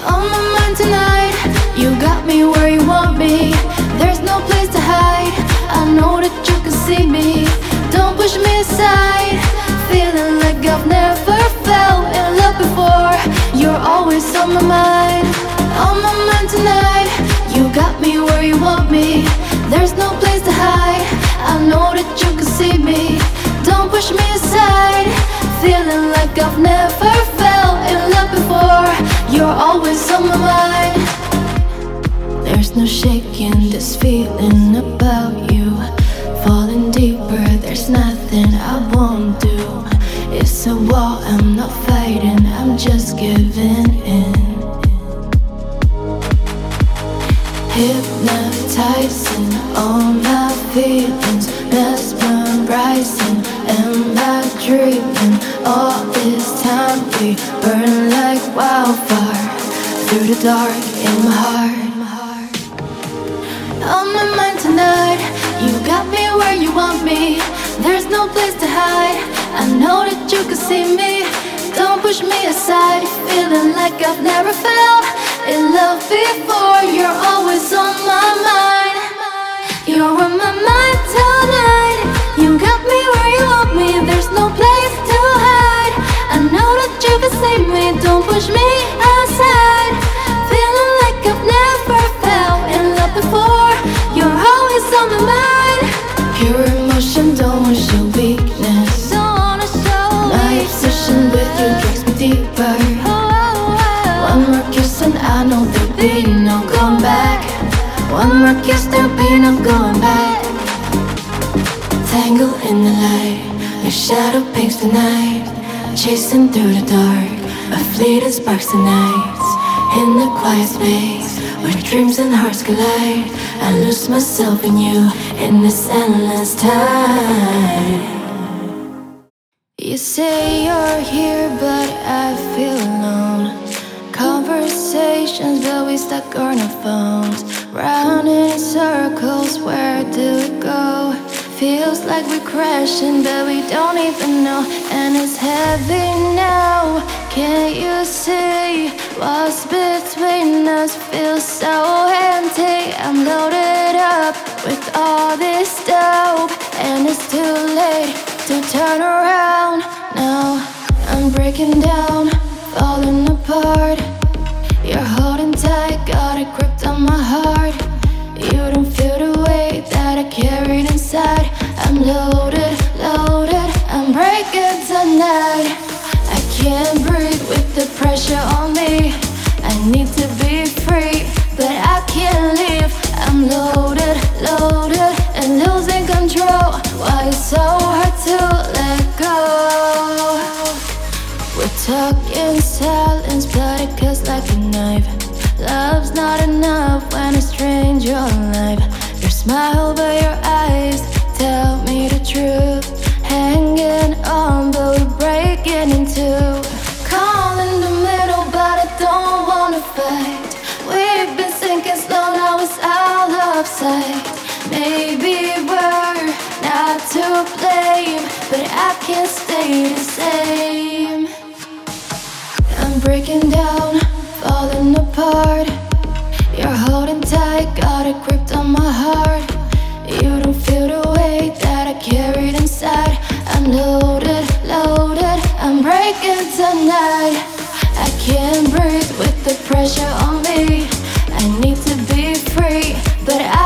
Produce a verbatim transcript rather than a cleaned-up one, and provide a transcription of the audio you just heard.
On my mind tonight, you got me where you want me. There's no place to hide, I know that you can see me. Don't push me aside, feeling like I've never felt in love before. You're always on my mind. On my mind tonight, you got me where you want me. There's no place to hide, I know that you can see me. Don't push me aside, feeling like I've never felt in love before. You're always on my mind. There's no shaking this feeling about you. Falling deeper, there's nothing I won't do. It's a war, I'm not fighting, I'm just giving in. Hypnotizing all my feelings, mesmerizing. Am I dreaming? All this time we burn like wildfire through the dark in my heart. On my mind tonight, you got me where you want me. There's no place to hide, I know that you can see me. Don't push me aside, feeling like I've never felt in love before. You're always on my mind. You're on my mind tonight. You got me where you want me. There's no place to hide, I know that you can see me. Don't push me aside, feeling like I've never felt in love before. You're always on my mind. Pure emotion, don't want to show weakness. Don't wanna show my obsession with you drags me deeper. One more kiss and I know there'll be no going back. One more kiss, there'll be no going back. Tangled in the light, your shadow paints the night. Chasing through the dark, a fleeting sparks the nights. In the quiet space, where dreams and hearts collide, I lose myself in you, in this endless time. You say you're here, but I feel alone. Conversations, but we stuck on our phones. Round in circles, where do we go? Feels like we're crashing, but we don't even know. And it's heavy now, can't you see? What's between us feels so empty. I'm loaded up with all this dope, and it's too late to turn around now. I'm breaking down, falling apart. You're holding tight, got a grip on my heart. You don't feel the weight that I carried inside. I'm loaded, loaded, I'm breaking tonight. I can't breathe with the pressure on me. I need to be free, but I can't leave. I'm loaded, loaded, and losing control. Why it's so hard to let go? We're talking silence, but it cuts like a knife. Love's not enough when a stranger alive. Your smile, but your eyes tell me the truth. Hanging on, but we're breaking in two. Call in the middle, but I don't wanna fight. We've been sinking slow, now it's all of sight. Maybe we're not to blame, but I can't stay the same. I'm breaking down, falling apart. You're holding tight, got a grip on my heart. You don't feel the weight that I carried inside. I'm loaded, loaded, I'm breaking tonight. I can't breathe with the pressure on me. I need to be free, but I